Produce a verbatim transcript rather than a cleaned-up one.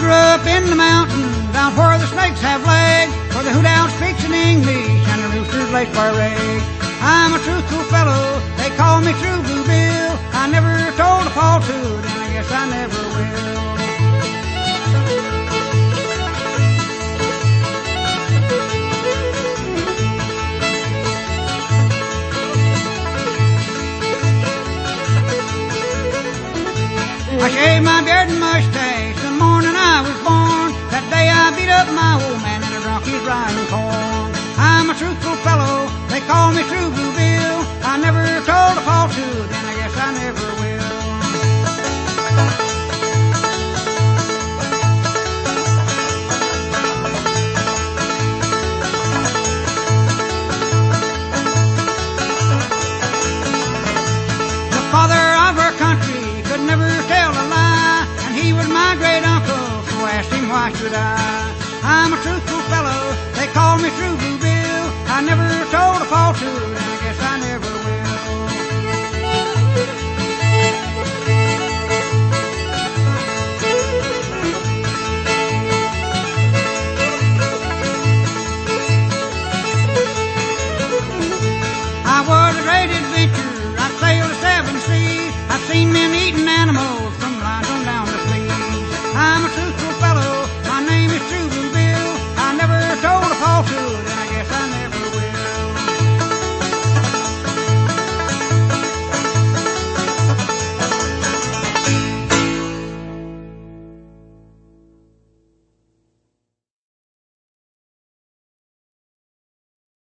grew up in the mountains, down where the snakes have legs, where the hoot owl speaks in English and the roosters lay square eggs. I'm a truthful fellow, they call me True Blue Bill. I never told a falsehood, and I guess I never will. I shaved my beard and mustache the morning I was born. That day I beat up my old man in a drunk his riding corn. I'm a truthful fellow, they call me True Blue Bill. I never told a falsehood, and I guess I never will. The father of our country could never tell a lie, and he was my great uncle, so I asked him why should I. I'm a truthful fellow, they call me True Blue Bill. I never told a falsehood,